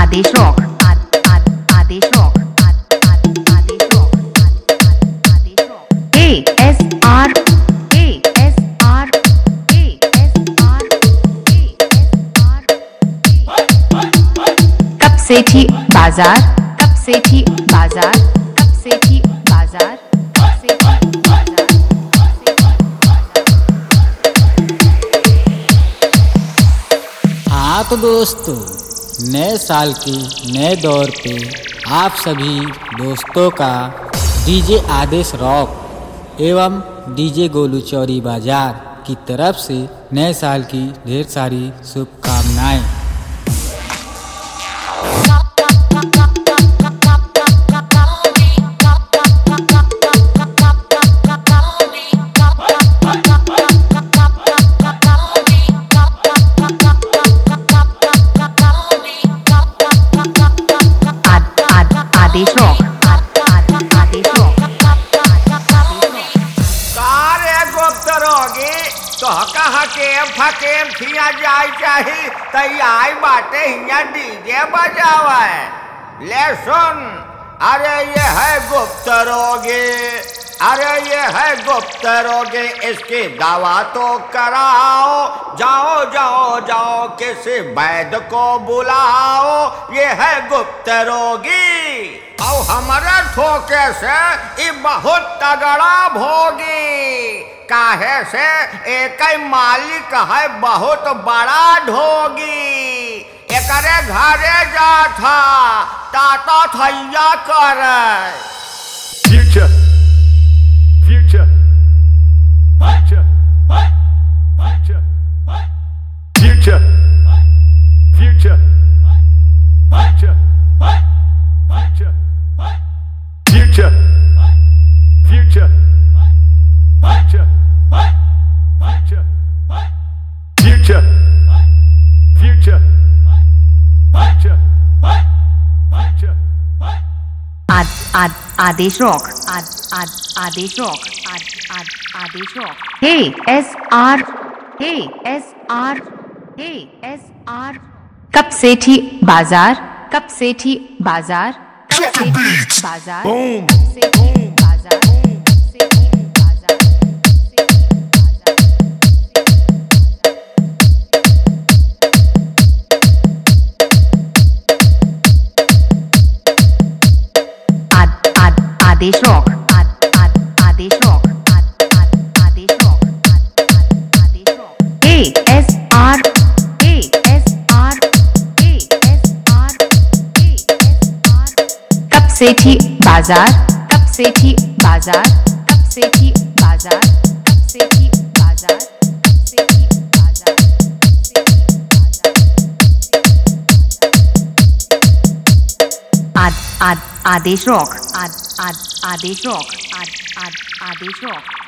आदेश rock Aadesh rock Aadesh rock ASR तब सेठी बाजार तब सेठी बाजार तब सेठी बाजार तब सेठी बाजार। हाँ तो दोस्तों, नए साल के नए दौर पे आप सभी दोस्तों का डीजे आदेश रॉक एवं डीजे गोलू चौरी बाजार की तरफ से नए साल की ढेर सारी शुभकामनाएं। आदेश रॉक आदेश रॉक सारे गुप्त रोगी तो कहा के फकेम थिया जाय चाही तई आई बाटे हिया डीजे बजावा है। ले सुन, अरे ये है गुप्त रोगी, अरे ये है गुप्त रोगी, इसकी दवा तो कराओ। जाओ जाओ जाओ किसी वैद्य को बुलाओ, ये है गुप्त रोगी। और हमारे ठोके से ये बहुत तगड़ा भोगी, काहे से एक मालिक है बहुत बड़ा ढोगी। एकरे घरे जा था ताता थैया कर Future, future, future, future, future, future, future, future, future, future, future, future, future, future, future, future. Aadesh rock Aadesh rock Aadesh rock ASR तब सेठी बाजार तब सेठी बाजार तब सेठी बाजार तब Sethi Bazar Sethi Bazar Aadesh rock Aadesh rock Aadesh rock Aadesh rock ASR तब सेठी बाजार तब सेठी बाजार तब सेठी बाजार तब सेठी बाजार तब Sethi Bazar Aadesh rock Aadesh rock Aadesh rock